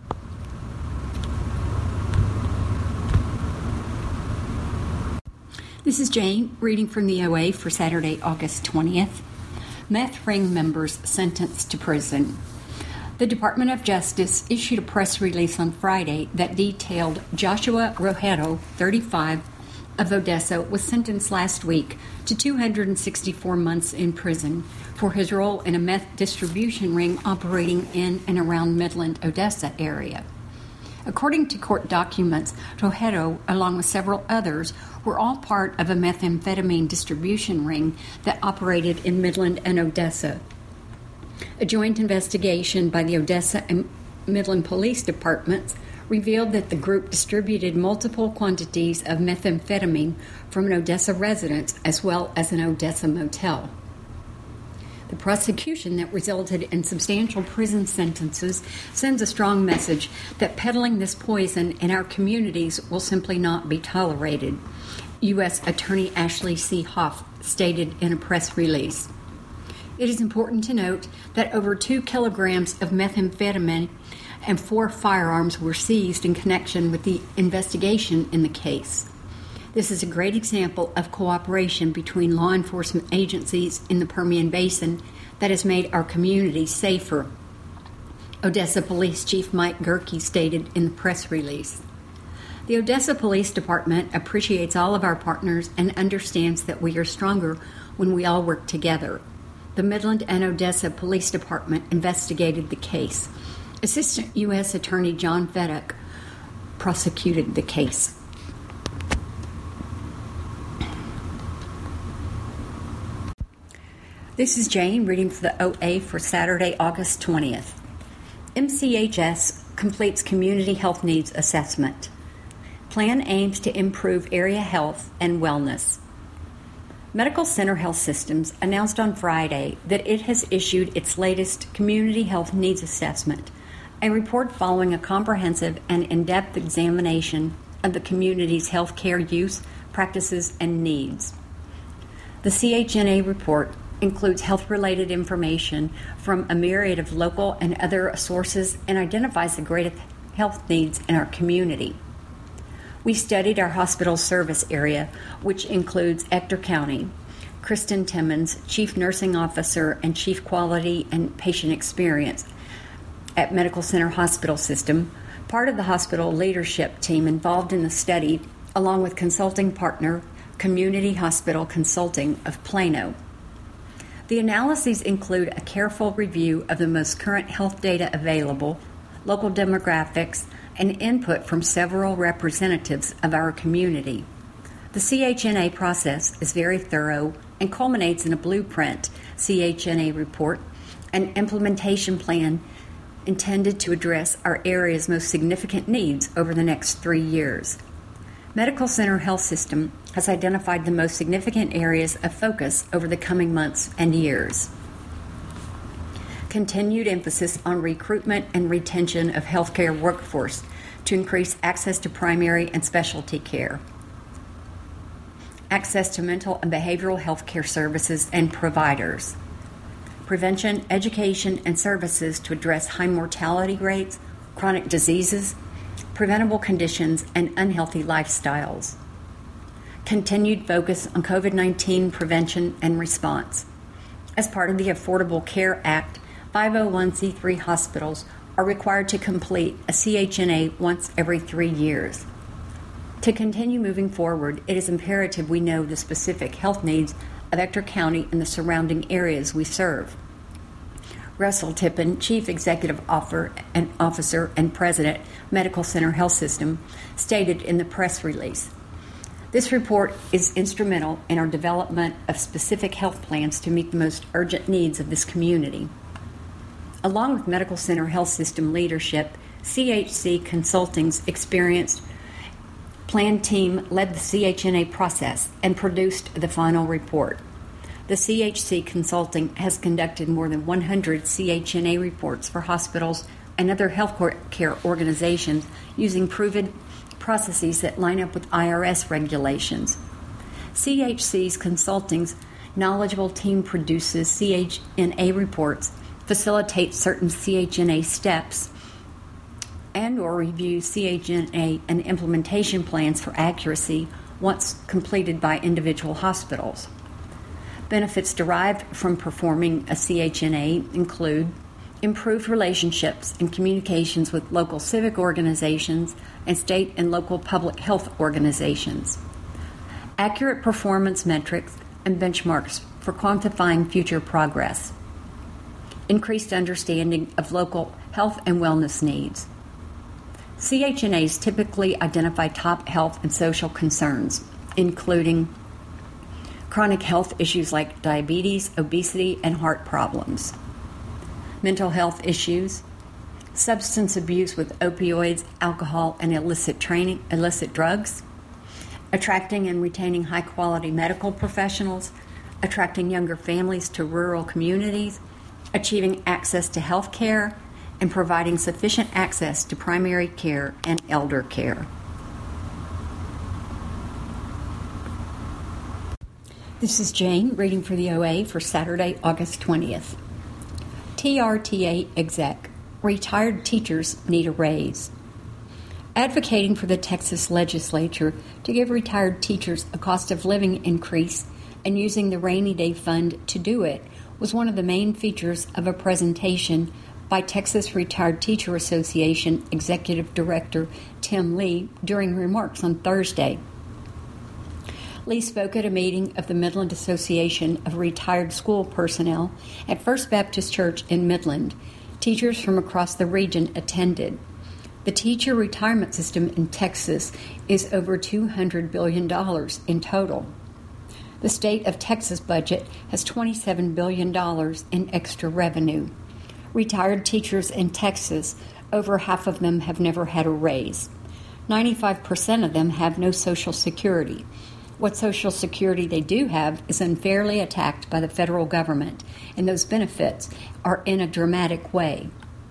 This is Jane reading from the O A for Saturday, August twentieth. Meth ring members sentenced to prison. The Department of Justice issued a press release on Friday that detailed Joshua Rojero, thirty-five, of Odessa, was sentenced last week to two hundred sixty-four months in prison for his role in a meth distribution ring operating in and around Midland, Odessa area. According to court documents, Rojero, along with several others, were all part of a methamphetamine distribution ring that operated in Midland and Odessa. A joint investigation by the Odessa and Midland Police Departments revealed that the group distributed multiple quantities of methamphetamine from an Odessa residence as well as an Odessa motel. The prosecution that resulted in substantial prison sentences sends a strong message that peddling this poison in our communities will simply not be tolerated, U S Attorney Ashley C. Hoff stated in a press release. It is important to note that over two kilograms of methamphetamine and four firearms were seized in connection with the investigation in the case. This is a great example of cooperation between law enforcement agencies in the Permian Basin that has made our communities safer, Odessa Police Chief Mike Gerke stated in the press release. The Odessa Police Department appreciates all of our partners and understands that we are stronger when we all work together. The Midland and Odessa Police Department investigated the case. Assistant U S Attorney John Fedek prosecuted the case. This is Jane reading for the O A for Saturday, August twentieth. M C H S completes Community Health Needs Assessment. Plan aims to improve area health and wellness. Medical Center Health Systems announced on Friday that it has issued its latest Community Health Needs Assessment, a report following a comprehensive and in-depth examination of the community's health care use, practices, and needs. The C H N A report includes health-related information from a myriad of local and other sources and identifies the greatest health needs in our community. We studied our hospital service area, which includes Ector County. Kristen Timmons, Chief Nursing Officer and Chief Quality and Patient Experience at Medical Center Hospital System, part of the hospital leadership team involved in the study, along with consulting partner Community Hospital Consulting of Plano. The analyses include a careful review of the most current health data available, local demographics, and input from several representatives of our community. The C H N A process is very thorough and culminates in a blueprint C H N A report, an implementation plan intended to address our area's most significant needs over the next three years. Medical Center Health System has identified the most significant areas of focus over the coming months and years. Continued emphasis on recruitment and retention of healthcare workforce to increase access to primary and specialty care. Access to mental and behavioral health care services and providers. Prevention, education, and services to address high mortality rates, chronic diseases, preventable conditions, and unhealthy lifestyles. Continued focus on COVID nineteen prevention and response. As part of the Affordable Care Act, five oh one c three hospitals are required to complete a C H N A once every three years. To continue moving forward, it is imperative we know the specific health needs of Ector County and the surrounding areas we serve. Russell Tippin, Chief Executive Officer and President, Medical Center Health System, stated in the press release, This report is instrumental in our development of specific health plans to meet the most urgent needs of this community. Along with Medical Center Health System leadership, C H C Consulting's experienced plan team led the C H N A process and produced the final report. The C H C Consulting has conducted more than one hundred C H N A reports for hospitals and other health care organizations using proven processes that line up with I R S regulations. C H C's Consulting's knowledgeable team produces C H N A reports, facilitates certain C H N A steps, and or reviews C H N A and implementation plans for accuracy once completed by individual hospitals. Benefits derived from performing a C H N A include improved relationships and communications with local civic organizations and state and local public health organizations, accurate performance metrics and benchmarks for quantifying future progress, increased understanding of local health and wellness needs. C H N As typically identify top health and social concerns, including chronic health issues like diabetes, obesity, and heart problems, mental health issues, substance abuse with opioids, alcohol, and illicit training, illicit drugs, attracting and retaining high-quality medical professionals, attracting younger families to rural communities, achieving access to health care, and providing sufficient access to primary care and elder care. This is Jane reading for the O A for Saturday, August twentieth. T R T A exec, retired teachers need a raise. Advocating for the Texas legislature to give retired teachers a cost of living increase and using the rainy day fund to do it was one of the main features of a presentation by Texas Retired Teacher Association Executive Director Tim Lee during remarks on Thursday. Lee spoke at a meeting of the Midland Association of Retired School Personnel at First Baptist Church in Midland. Teachers from across the region attended. The teacher retirement system in Texas is over two hundred billion dollars in total. The state of Texas budget has twenty-seven billion dollars in extra revenue. Retired teachers in Texas, over half of them have never had a raise. ninety-five percent of them have no Social Security. What Social Security they do have is unfairly attacked by the federal government, and those benefits are in a dramatic way.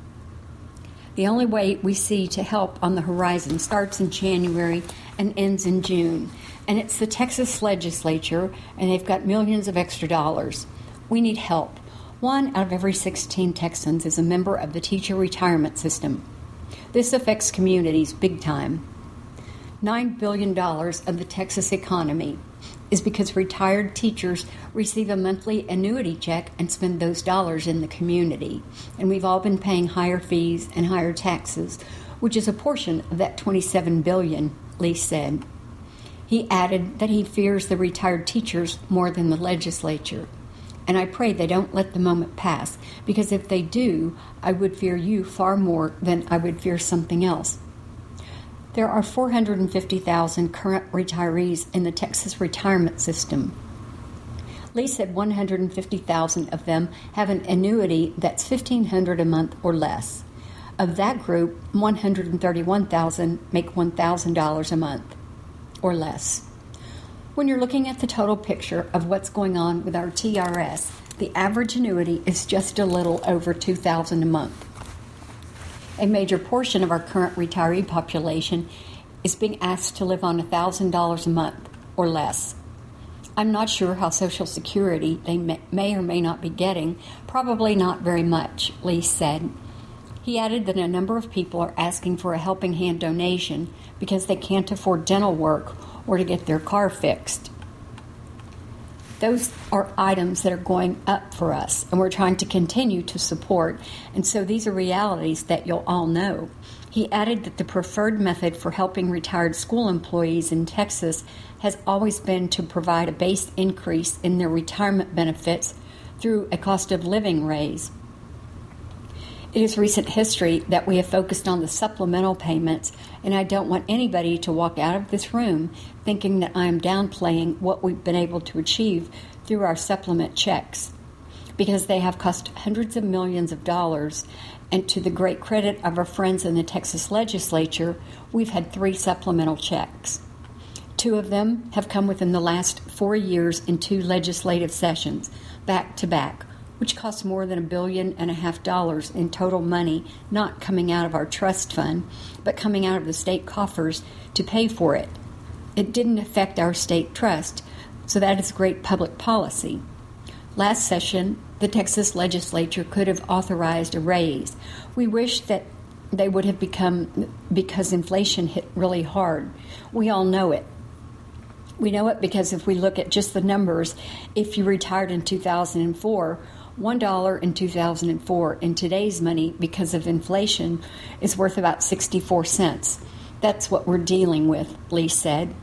The only way we see to help on the horizon starts in January and ends in June, and it's the Texas legislature, and they've got millions of extra dollars. We need help. One out of every sixteen Texans is a member of the teacher retirement system. This affects communities big time. nine billion dollars of the Texas economy is because retired teachers receive a monthly annuity check and spend those dollars in the community. And we've all been paying higher fees and higher taxes, which is a portion of that twenty-seven billion dollars, Lee said. He added that he fears the retired teachers more than the legislature. And I pray they don't let the moment pass, because if they do, I would fear you far more than I would fear something else. There are four hundred fifty thousand current retirees in the Texas retirement system. Lee said one hundred fifty thousand of them have an annuity that's fifteen hundred dollars a month or less. Of that group, one hundred thirty-one thousand make one thousand dollars a month or less. When you're looking at the total picture of what's going on with our T R S, the average annuity is just a little over two thousand dollars a month. A major portion of our current retiree population is being asked to live on one thousand dollars a month or less. I'm not sure how Social Security they may, may or may not be getting, probably not very much, Lee said. He added that a number of people are asking for a helping hand donation because they can't afford dental work or to get their car fixed. Those are items that are going up for us, and we're trying to continue to support, and so these are realities that you'll all know. He added that the preferred method for helping retired school employees in Texas has always been to provide a base increase in their retirement benefits through a cost of living raise. It is recent history that we have focused on the supplemental payments, and I don't want anybody to walk out of this room thinking that I am downplaying what we've been able to achieve through our supplement checks, because they have cost hundreds of millions of dollars, and to the great credit of our friends in the Texas legislature, we've had three supplemental checks. Two of them have come within the last four years in two legislative sessions, back to back, which cost more than a billion and a half dollars in total money, not coming out of our trust fund, but coming out of the state coffers to pay for it. It didn't affect our state trust, so that is great public policy. Last session, the Texas legislature could have authorized a raise. We wish that they would have become, because inflation hit really hard. We all know it. We know it because if we look at just the numbers, if you retired in two thousand four, one dollar in two thousand four in today's money, because of inflation, is worth about sixty-four cents. That's what we're dealing with, Lee said.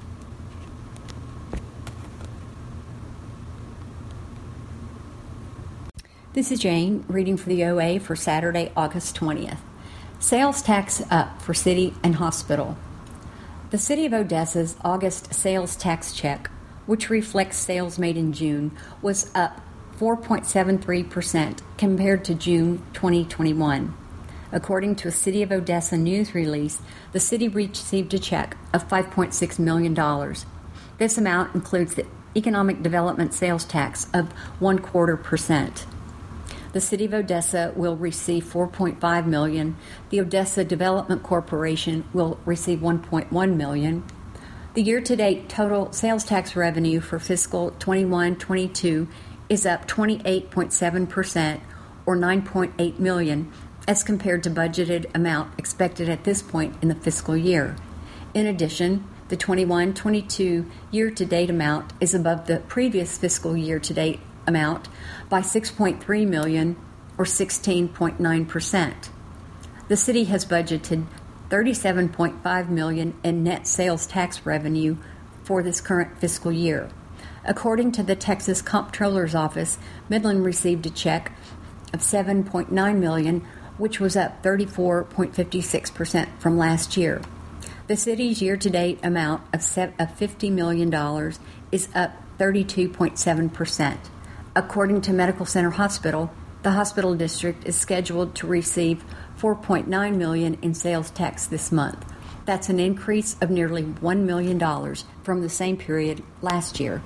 This is Jane, reading for the O A for Saturday, August twentieth. Sales tax up for city and hospital. The City of Odessa's August sales tax check, which reflects sales made in June, was up four point seven three percent compared to June twenty twenty-one. According to a City of Odessa news release, the city received a check of five point six million dollars. This amount includes the economic development sales tax of one quarter percent. The City of Odessa will receive four point five million dollars. The Odessa Development Corporation will receive one point one million dollars. The year-to-date total sales tax revenue for fiscal twenty-one twenty-two is up twenty-eight point seven percent, or nine point eight million dollars, as compared to budgeted amount expected at this point in the fiscal year. In addition, the twenty-one twenty-two year-to-date amount is above the previous fiscal year-to-date amount by six point three million dollars, or sixteen point nine percent. The city has budgeted thirty-seven point five million dollars in net sales tax revenue for this current fiscal year. According to the Texas Comptroller's Office, Midland received a check of seven point nine million dollars, which was up thirty-four point five six percent from last year. The city's year-to-date amount of fifty million dollars is up thirty-two point seven percent. According to Medical Center Hospital, the hospital district is scheduled to receive four point nine million dollars in sales tax this month. That's an increase of nearly one million dollars from the same period last year.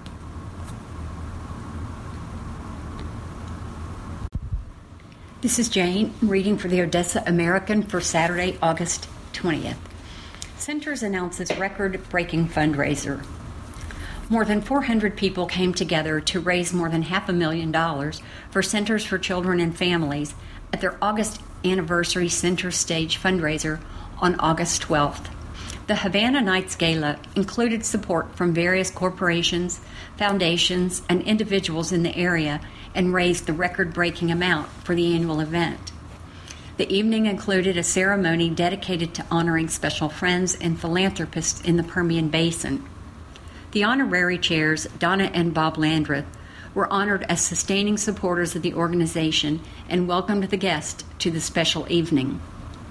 This is Jane, reading for the Odessa American for Saturday, August twentieth. Centers announces record-breaking fundraiser. More than four hundred people came together to raise more than half a million dollars for Centers for Children and Families at their August anniversary center stage fundraiser on August twelfth. The Havana Nights Gala included support from various corporations, foundations, and individuals in the area and raised the record-breaking amount for the annual event. The evening included a ceremony dedicated to honoring special friends and philanthropists in the Permian Basin. The honorary chairs, Donna and Bob Landreth, were honored as sustaining supporters of the organization and welcomed the guests to the special evening.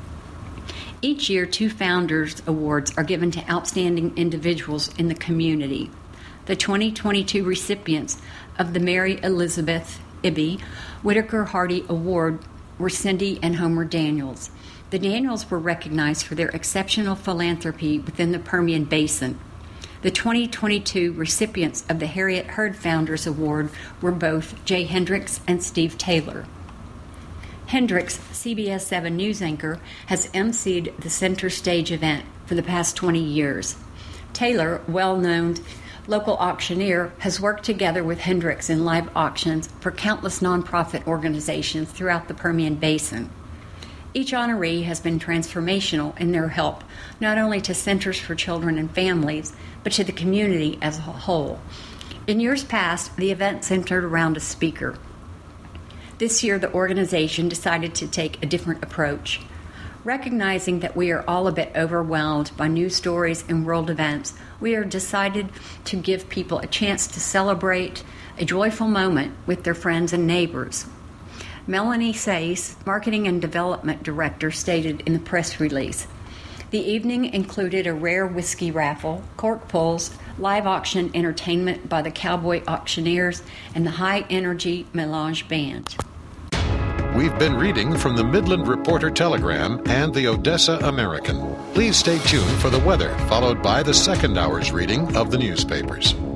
Each year, two Founders Awards are given to outstanding individuals in the community. The twenty twenty-two recipients of the Mary Elizabeth Ibby Whitaker Hardy Award were Cindy and Homer Daniels. The Daniels were recognized for their exceptional philanthropy within the Permian Basin. The twenty twenty-two recipients of the Harriet Hurd Founders Award were both Jay Hendricks and Steve Taylor. Hendricks, C B S seven news anchor, has emceed the center stage event for the past twenty years. Taylor, well-known local auctioneer, has worked together with Hendricks in live auctions for countless nonprofit organizations throughout the Permian Basin. Each honoree has been transformational in their help, not only to Centers for Children and Families, but to the community as a whole. In years past, the event centered around a speaker. This year, the organization decided to take a different approach. Recognizing that we are all a bit overwhelmed by news stories and world events, we are decided to give people a chance to celebrate a joyful moment with their friends and neighbors. Melanie Sayce, Marketing and Development Director, stated in the press release. The evening included a rare whiskey raffle, cork pulls, live auction entertainment by the Cowboy Auctioneers, and the High Energy Melange Band. We've been reading from the Midland Reporter Telegram and the Odessa American. Please stay tuned for the weather, followed by the second hour's reading of the newspapers.